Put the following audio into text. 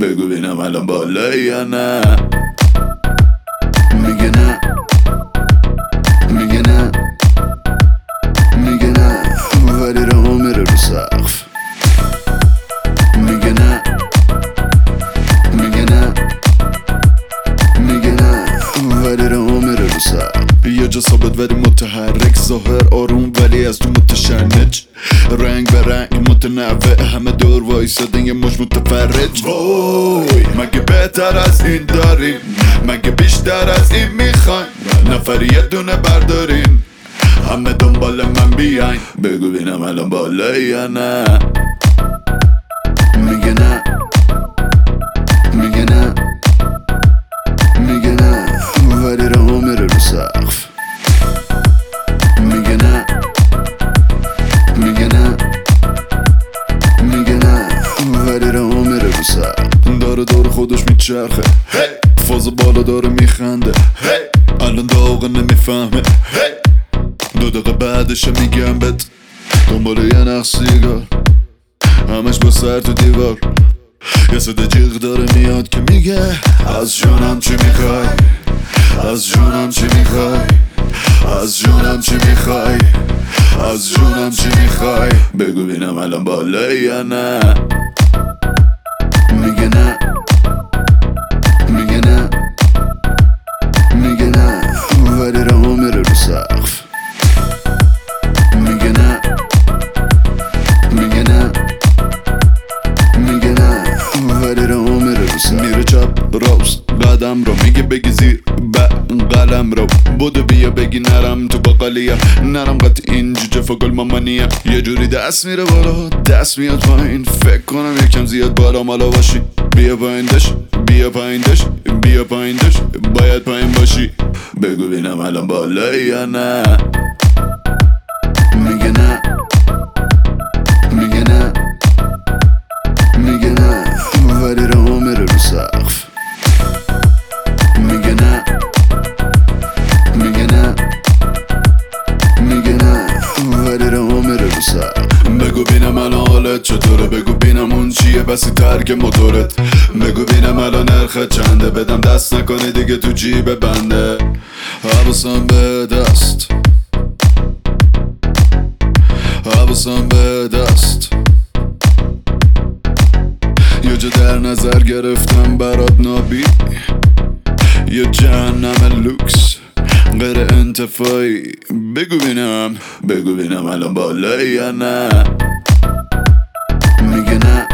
بگو بینم الان بالایی یا نه. میگه نه، میگه نه، میگه نه ولی راه میره رو سقف. میگه نه، میگه نه، میگه نه ولی راه میره رو سقف. یه جا ثابت ولی متحرک، ظاهر آروم ولی از تو متشنج، رنگ به رنگ متنوع، همه دور وایسادن یه مش متفرج. وای مگه بهتر از این داریم؟ مگه بیشتر از این میخوایم؟ نفری یه دونه برداریم، همه دنبال من بیاین. بگو بینم الان بالایی یا نه. میگه نه، میگه نه، میگه نه ولی راه میره رو سقف. میگه نه، میگه نه، میگه نه ولی راه میره رو سقف. داره دور خودش میچرخه، فاز بالا داره میخنده، الان داغه نمیفهمه، 2 دقیقه بعدش میگم بهت دنبال یه نخ سیگار، همش با سر تو دیوار. یه صدا جیغ داره میاد که میگه از جونم چی میخوای؟ از جونم چی میخوای؟ از جونم چی میخوای؟ از جونم چی میخوای؟ بگو بینم الان بالایی یا نه. میگه نه، میگه نه، میگه نه ولی راه میره رو سقف. میگه نه، میگه نه، میگه نه ولی راه میره رو سقف. میره چپ راست قدم رو، میگه بگی زیر قلم رو، بودو بیا بگی نرم تو باقالیا، نرم قط این جوجه فاگل مامانیه. یه جوری دست میره بالا دست میاد پایین، فکر کنم یکم زیاد بالا مالا باشی. بیا پاییندش، بیا پاییندش، بیا پاییندش، باید پایین باشی. بگو بینم الان بالایی یا نه. میگه نه، میگه نه، میگه نه ولی راه میره رو سقف. میگه نه، میگه نه، میگه نه ولی راه میره رو سقف. بگو بینم الان حالت چطوره؟ بگو بینم اون چیه بسی ترک موتورت؟ بگو بینم الان نرخت چنده؟ بدم دست نکنه دیگه تو جیب بنده. حواسم به دست، حواسم به دست، یه جا در نظر گرفتم برات نابی، یه جهنم لوکس غیر انتفاعی. بگو بینم، بگو بینم الان بالایی یا نه. میگه نه،